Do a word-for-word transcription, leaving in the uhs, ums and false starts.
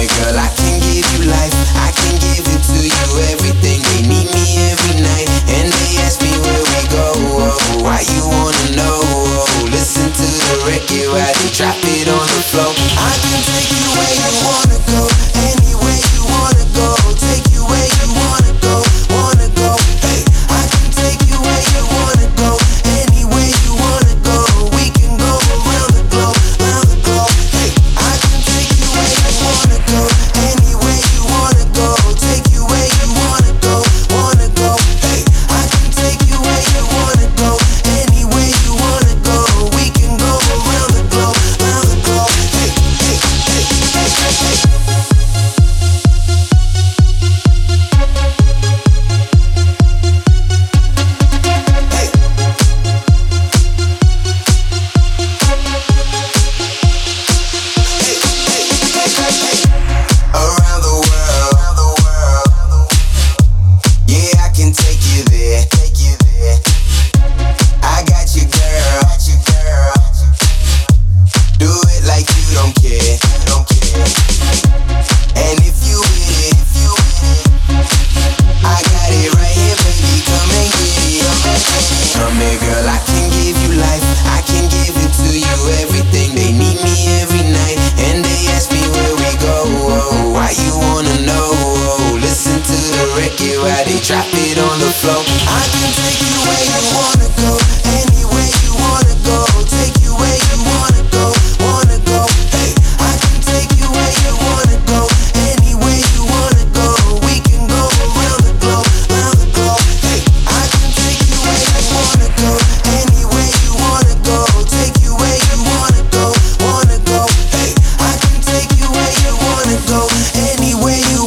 here, girl, I can give you life. I can give it to you, everything. They need me every night, and they ask me where we go. Oh, why you wanna know? Oh, listen to the record while they drop it on the floor. I can take you where you wanna go, anywhere you wanna go. Take you where you wanna go, wanna go. Hey, I can take you where you wanna go, anywhere you wanna go. We can go around the globe, around the globe. Hey, I can take you where you wanna go, anywhere you wanna go. Take you where you wanna go, wanna go. Hey, I can take you where you wanna go, anywhere you wanna go. We can go around the globe, around the globe. Hey, hey, hey, hey, hey, hey. Around the world, yeah, I can take you there. Take you there. I got you, girl. Do it like you don't care. Don't care. And if you with it, I got it right here, baby. Come and get it. Come here, girl. I can give you life. I can give it to you, everything. They need me every night, and they ask me where we go. Oh, why you wanna know? Oh, listen to the record while they drop it on the floor. I can take you where you wanna go, anywhere you wanna go. Take you where you wanna go, wanna go. Hey, I can take you where you wanna go, anywhere you wanna go. We can go around the globe, around the globe. Hey, I can take you where you wanna go, anywhere you wanna go. Take you where you wanna go, wanna go. Hey, I can take you where you wanna go, anywhere you